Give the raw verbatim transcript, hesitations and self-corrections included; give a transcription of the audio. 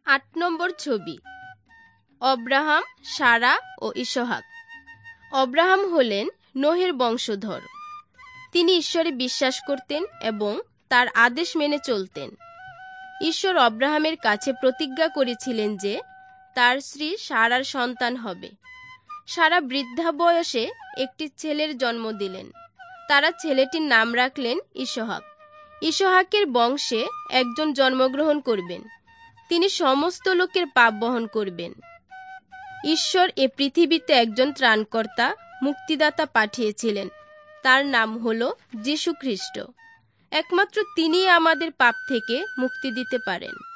আট নম্বর ছবি, অব্রাহাম, সারা ও ইসহাক। অব্রাহাম হলেন নোহের বংশধর। তিনি ঈশ্বরে বিশ্বাস করতেন এবং তার আদেশ মেনে চলতেন। ঈশ্বর অব্রাহামের কাছে প্রতিজ্ঞা করেছিলেন যে তার স্ত্রী সারার সন্তান হবে। সারা বৃদ্ধা বয়সে একটি ছেলের জন্ম দিলেন। তারা ছেলেটির নাম রাখলেন ইসহাক। ইসহাকের বংশে একজন জন্মগ্রহণ করবেন, তিনি সমস্ত লোকের পাপ বহন করবেন। ঈশ্বর এ পৃথিবীতে একজন ত্রাণকর্তা, মুক্তিদাতা পাঠিয়েছিলেন। তার নাম হলো যীশু খ্রিস্ট। একমাত্র তিনিই আমাদের পাপ থেকে মুক্তি দিতে পারেন।